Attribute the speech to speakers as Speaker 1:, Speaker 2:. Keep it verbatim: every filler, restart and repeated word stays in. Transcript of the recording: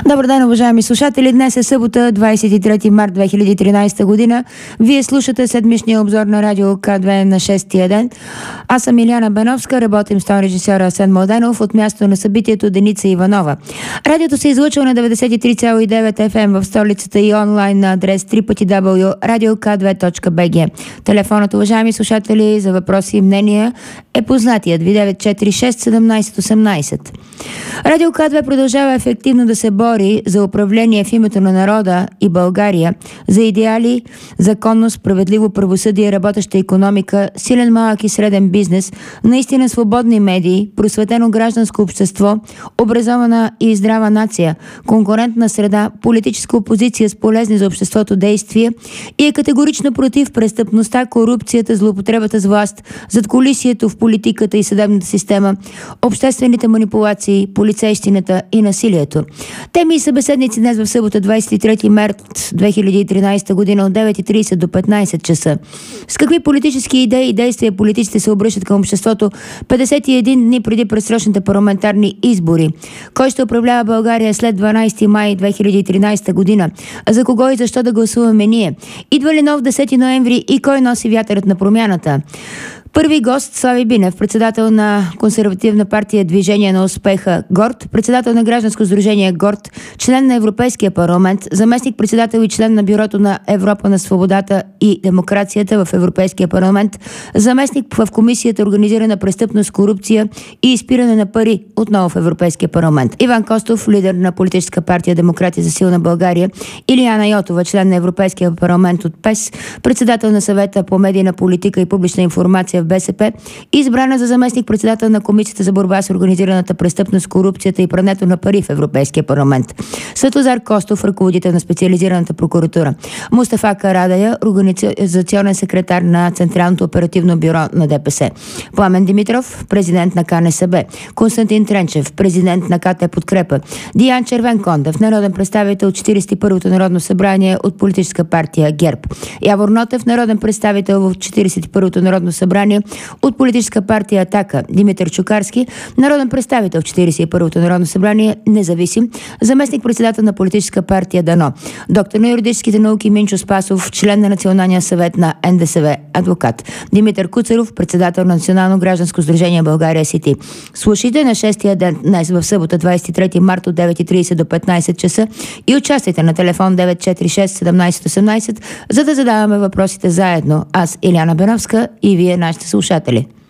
Speaker 1: Добър ден, уважаеми слушатели! Днес е събота, двадесет и трети март две хиляди и тринадесета година. Вие слушате седмичния обзор на радио К две на шестия ден. Аз съм Илияна Беновска, работим с тон режисьора Асен Младенов, от място на събитието Деница Иванова. Радиото се излъчва на деветдесет и три цяло и девет еф ем в столицата и онлайн на адрес дабъл ю дабъл ю дабъл ю точка радио к две точка би джи. Телефонът, уважаеми слушатели, за въпроси и мнения е познатият ви девет четири шест седемнадесет осемнадесет. Радио К две продължава ефективно да се бори за управление в името на народа и България, за идеали, законно, справедливо правосъдие, работеща икономика, силен малък и среден бизнес, наистина свободни медии, просветено гражданско общество, образована и здрава нация, конкурентна среда, политическа опозиция с полезни за обществото действия и е категорично против престъпността, корупцията, злоупотребата с власт, задкулисието в политиката и съдебната система, обществените манипулации, полицейщината и насилието. Теми и събеседници днес в събота, двадесет и трети март две хиляди и тринадесета година от девет и тридесет до петнадесет часа. С какви политически идеи и действия политиците се обръщат към обществото петдесет и един дни преди предсрочните парламентарни избори? Кой ще управлява България след дванадесети май две хиляди и тринадесета година? За кого и защо да гласуваме ние? Идва ли нов десети ноември и кой носи вятърът на промяната? Първи гост Слави Бинев, председател на консервативна партия Движение на успеха ГОРД, председател на гражданско сдружение ГОРД, член на Европейския парламент, заместник председател и член на Бюрото на Европа на свободата и демокрацията в Европейския парламент, заместник в Комисията организирана престъпност, корупция и изпиране на пари, отново в Европейския парламент. Иван Костов, лидер на политическа партия Демократи за силна България, Илияна Йотова, член на Европейския парламент от ПЕС, председател на съвета по медийна политика и публична информация в БСП, избрана за заместник-председател на Комисията за борба с организираната престъпност, корупцията и прането на пари в Европейския парламент. Светозар Костов, ръководител на специализираната прокуратура. Мустафа Карадая, организационен секретар на Централното оперативно бюро на ДПС. Пламен Димитров, президент на К Н С Б. Константин Тренчев, президент на К Т Подкрепа. Диан Червенкондев, народен представител от четиридесет и първото народно събрание от политическа партия ГЕРБ. Явор Нотев, народен представител в четиридесет и първото народно събрание от политическа партия Атака. Димитър Чукарски, народен представител в четиридесет и първото народно събрание, независим, заместник председател на политическа партия Дано. Доктор на юридическите науки Минчо Спасов, член на Националния съвет на Н Д С В, адвокат. Димитър Куцаров, председател на Национално гражданско сдружение България Сити. Слушайте на шестия ден днес в събота, двадесет и трети март от девет и тридесет до петнадесет часа и участвайте на телефон девет четири шест седемнадесет осемнадесет, за да задаваме въпросите заедно. Аз, Илияна Беновска, и вие, нашите слушатели.